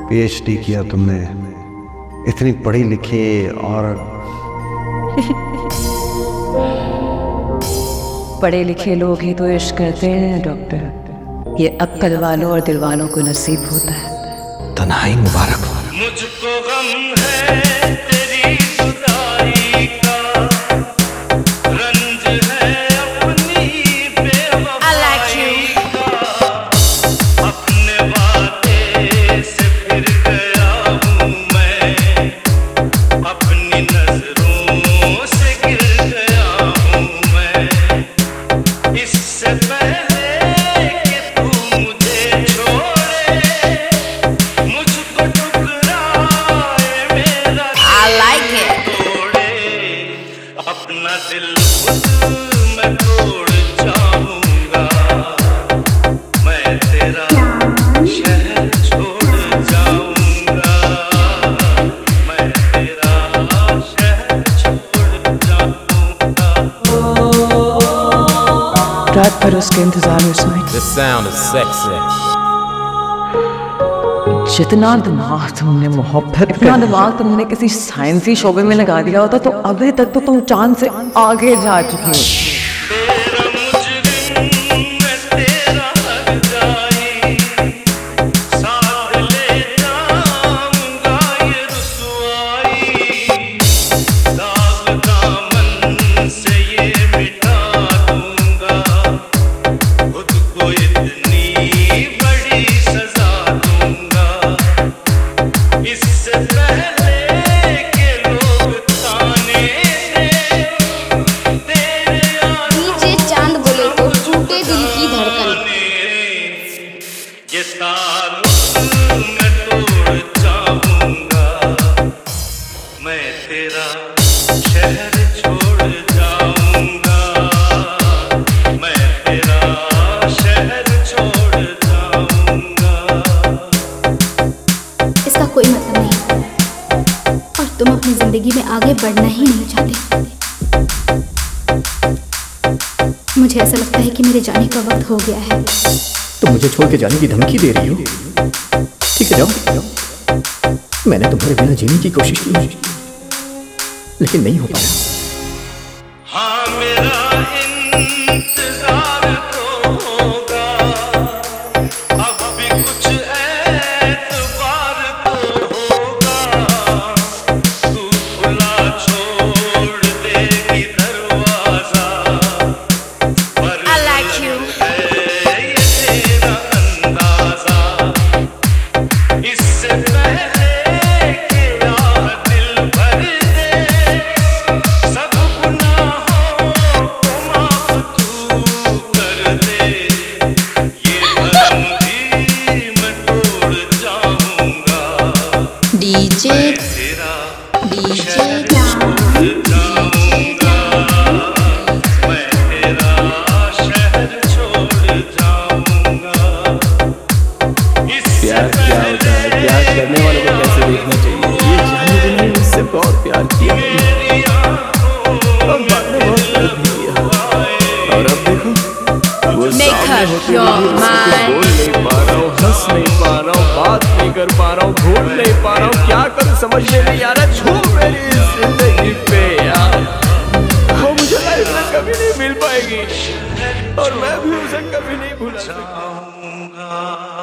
PhD किया तुमने, इतनी पढ़ी लिखी और पढ़े लिखे लोग ही तो इश्क करते हैं डॉक्टर। ये अक्ल वालों और दिल वालों को नसीब होता है। तन्हाई मुबारक हो। मुझको गम है तेरी जुदाई का, रंज है अपनी बेवफाई का। अपने वादे से फिर गया हूँ मैं, अपनी नजरों से गिर गया हूँ मैं। इससे पहले कि तू मुझे छोड़े, मुझको ठुकराए मेरा तोड़े, अपना दिल खुद मैं तोड़ जाऊंगा। मैं तेरा शहर छोड़ जाऊंगा, मैं तेरा शहर छोड़ जाऊंगा। रात भर उसके इंतजार में सोई। The sound is sexy. जितना दिमाग तुमने मोहब्बत, इतना दिमाग तुमने किसी साइंसी शोबे में लगा दिया होता तो अभी तक तो तुम चांद से आगे जा चुके हो। तेरा मुजरिम मैं तेरा हर जाई, साथ ले जाऊंगा ये रुसवाई। दाग दामन से ये मिटा दूंगा, खुद को इतनी बड़ी सजा दूंगा। इससे पहले के लोग ताने दे, नीचे चांद बोले तो टूटे दिल की धड़कन। ये ताल्लुक मैं तोड़ जाऊंगा, मैं तेरा शहर छोड़ जाऊंगा, मैं तेरा शहर छोड़ जाऊंगा। इसका कोई मतलब नहीं और तुम अपनी जिंदगी में आगे बढ़ना ही नहीं चाहते। मुझे ऐसा लगता है कि मेरे जाने का वक्त हो गया है। तुम मुझे छोड़ के जाने की धमकी दे रही हो? ठीक है, जाओ। मैंने तुम्हारे बिना जीने की कोशिश की, लेकिन नहीं हो पाया। हाँ मेरा इंतजार तो होगा, अब भी कुछ एतबार तो होगा। तू खुला छोड़ देगी दरवाजा, पर है ये तेरा अंदाजा। इससे पहले कि यार दिल भर दे, सब गुनाहों को माफ तू कर दे। ये भरम भी मैं तोड़ जाऊंगा, डीजे तेरा डीजे छोड़ जाऊंगा, मैं तेरा शहर छोड़ जाऊंगा। इससे प्यार क्या होता है? प्यार करने वालों को कैसे देखना चाहिए, ये जानने के लिए मुझसे बहुत प्यार किया और बाद में बहुत गलत भी किया। और अब देखो, वो सामने होते हुए भी उससे बोल नहीं पा रहा हूँ, हंस नहीं पा रहा हूँ, बात नहीं कर पा रहा हूँ, भूल नहीं पा रहा हूँ। क्या करूँ समझ में नहीं आ रहा। छू मेरी जिंदगी पे यार, वो मुझे लाइफ में कभी नहीं मिल पाएगी और मैं भी उसे कभी नहीं भूला सकता।